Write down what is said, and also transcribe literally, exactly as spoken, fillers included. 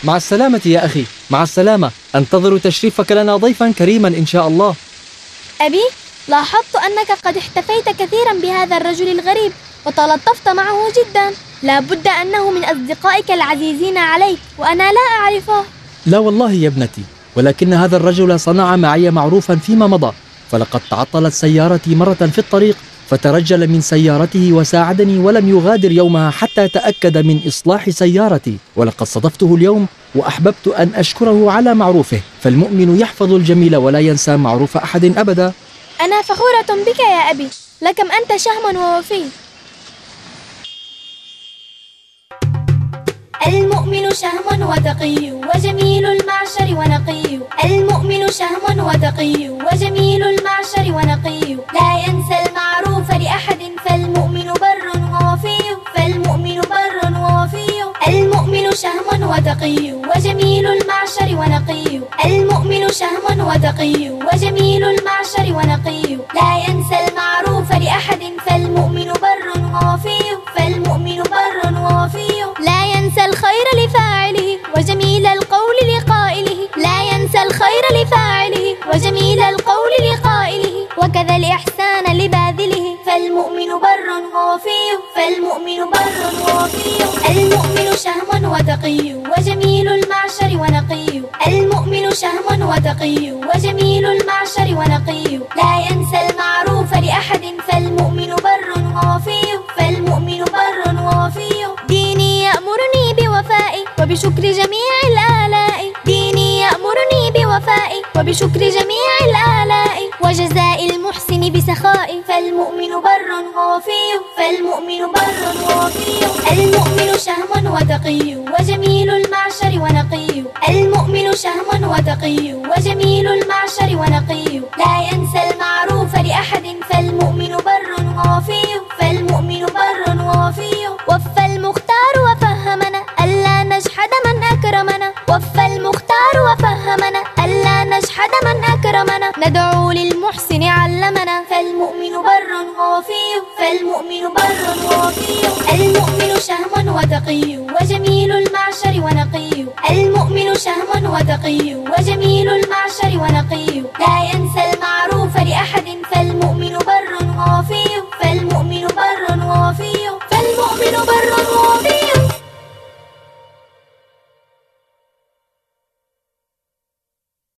مع السلامة يا أخي، مع السلامة. أنتظر تشريفك لنا ضيفا كريما إن شاء الله. أبي، لاحظت أنك قد احتفيت كثيرا بهذا الرجل الغريب وتلطفت معه جدا. لا بد أنه من أصدقائك العزيزين عليك وأنا لا أعرفه. لا والله يا ابنتي، ولكن هذا الرجل صنع معي معروفا فيما مضى، فلقد تعطلت سيارتي مرة في الطريق فترجل من سيارته وساعدني ولم يغادر يومها حتى تأكد من إصلاح سيارتي، ولقد صادفته اليوم وأحببت أن أشكره على معروفه، فالمؤمن يحفظ الجميل ولا ينسى معروف أحد أبدا. أنا فخورة بك يا أبي، لكم أنت شهم ووفي. المؤمن شهم وتقي وجميل المعشر ونقي. المؤمن شهم وتقي وجميل المعشر ونقي. لا ينسى المعروف لأحد فالمؤمن بر ووفي. فالمؤمن بر ووفي. المؤمن شهم وتقي وجميل المعشر ونقي. المؤمن شهم وتقي وجميل المعشر ونقي. لا ينسى المعروف لأحد فالمؤمن بر ووفي. فالمؤمن بر ووفي. لا ينسى الخير لفاعله وجميل القول لقائله. لا ينسى الخير لفاعله وجميل القول لقائله. وكذا الإحسان لباذله. فالمؤمن بر ووفي. فالمؤمن بر ووفي. المؤمن شهم وتقي وجميل المعشر ونقي. المؤمن شهم وتقي وجميل المعشر ونقي. لا ينسى المعروف لأحد فالمؤمن بر ووفي. فالمؤمن بر ووفي. ديني يأمرني بوفائي وبشكر جميع الآلاء. ديني يأمرني بوفائي وبشكر جميع الآلاء. وجزاء المحسن بسخائي. فالمؤمن بر ووفي. فالمؤمن بر ووفي. المؤمن شهم وتقي وجميل المعشر ونقي. المؤمن شهم وتقي وجميل المعشر ونقي. لا ينسى المعروف لأحد فالمؤمن بر ووفي. فالمؤمن بر ووفي. وفى المختار وفهمنا ألا نجحد من أكرمنا. وفى المختار وفهمنا ألا نجحد من أكرمنا. ندعو للمحسن علمنا. فالمؤمن بر ووفي. فالمؤمن بر ووفي. المؤمن شهم وتقي وجميل المعشر ونقي. المؤمن شهم وتقي وجميل المعشر ونقي. لا ينسى المعروف